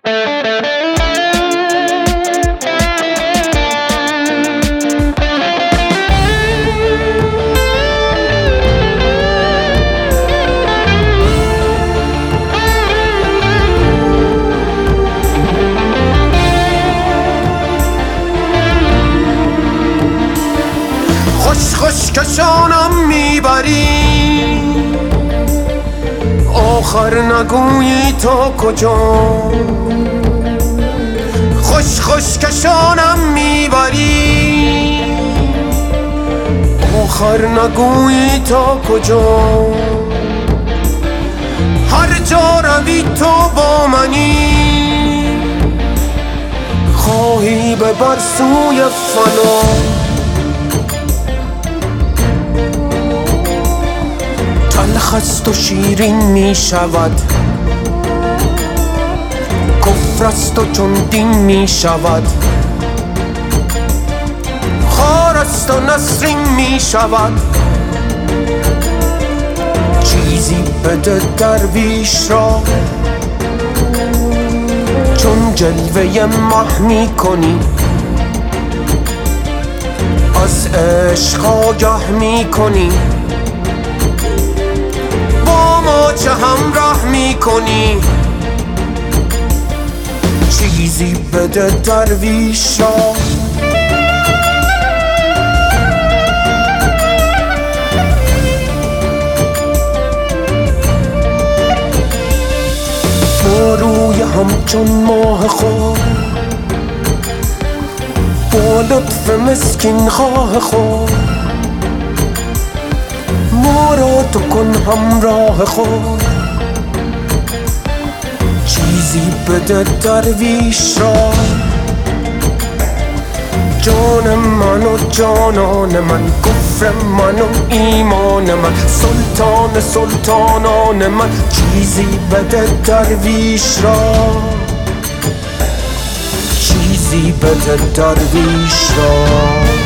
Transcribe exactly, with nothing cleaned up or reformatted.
خوش خوش کشانم میبری، آخر نگویی تا کجا. خوش خوش کشانم میبری، آخر نگویی تا کجا. هر جا روی تو با منی، خواهی ببر سوی فنا. تلخ است و شیرین می شود، کفر است و چون دین می شود. خار است و نسرین می شود. چیزی بده درویش را، چون جلوه مه می کنی. از عشق آگه می کنی، با ما چه همراه می کنی. چیزی بده درویش را. با روی همچون ماه خود، با لطف مسکین خواه خود. ما را تو کن همراه خود. چیزی بده درویش را. جان من و جانان من، کفر من و ایمان من، سلطان سلطانان من. چیزی بده درویش را. چیزی بده درویش را.